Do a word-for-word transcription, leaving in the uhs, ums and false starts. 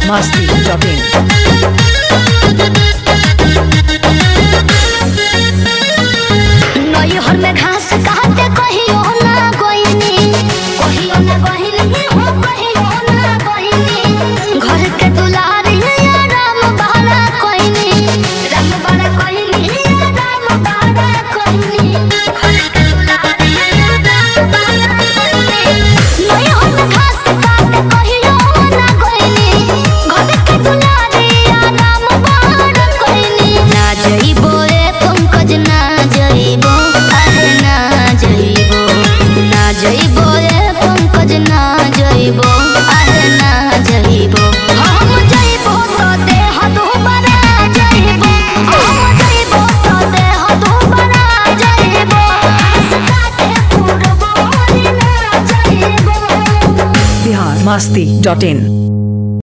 masti dot in. नई हर में घास काटे कहियो ना कोइनी कहियो ना कोइनी हो कहियो ना कोइनी घर के दुलारी या राम बाला कोइनी राम बाला कोइनी या राम बाला कोइनी घर के दुलारी या राम बाला कोइनी नई हर में घास काटे कहियो ना कोइनी घर के दुलारी या राम बाला कोइनी ना जइबो रे पंकज ना जइबो जइबो रे पंकज ना जइबो अरे ना जइबो हम जइबो तो देह दुबारा जइबो हम जइबो तो देह दुबारा जइबो सकाते पूरबो ना जइबो Bihar masti dot in.